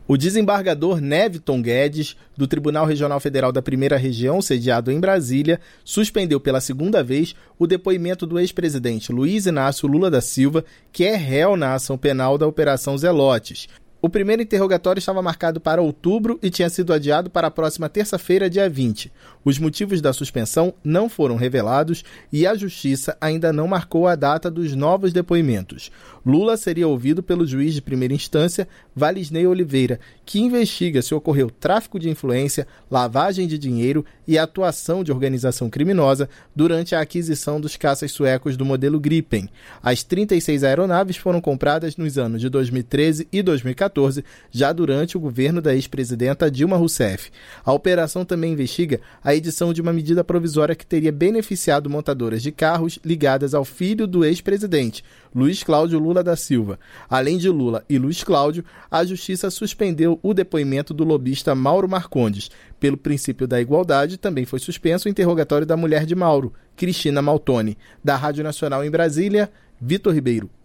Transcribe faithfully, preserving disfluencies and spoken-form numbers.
O desembargador Neviton Guedes, do Tribunal Regional Federal da Primeira Região, sediado em Brasília, suspendeu pela segunda vez o depoimento do ex-presidente Luiz Inácio Lula da Silva, que é réu na ação penal da Operação Zelotes. O primeiro interrogatório estava marcado para outubro e tinha sido adiado para a próxima terça-feira, dia vinte. Os motivos da suspensão não foram revelados e a Justiça ainda não marcou a data dos novos depoimentos. Lula seria ouvido pelo juiz de primeira instância, Valisney Oliveira, que investiga se ocorreu tráfico de influência, lavagem de dinheiro e atuação de organização criminosa durante a aquisição dos caças suecos do modelo Gripen. As trinta e seis aeronaves foram compradas nos anos de dois mil e treze e dois mil e quatorze, já durante o governo da ex-presidenta Dilma Rousseff. A operação também investiga a edição de uma medida provisória que teria beneficiado montadoras de carros ligadas ao filho do ex-presidente, Luiz Cláudio Lula da Silva. Além de Lula e Luiz Cláudio, a Justiça suspendeu o depoimento do lobista Mauro Marcondes. Pelo princípio da igualdade, também foi suspenso o interrogatório da mulher de Mauro, Cristina Maltoni. Da Rádio Nacional em Brasília, Vitor Ribeiro.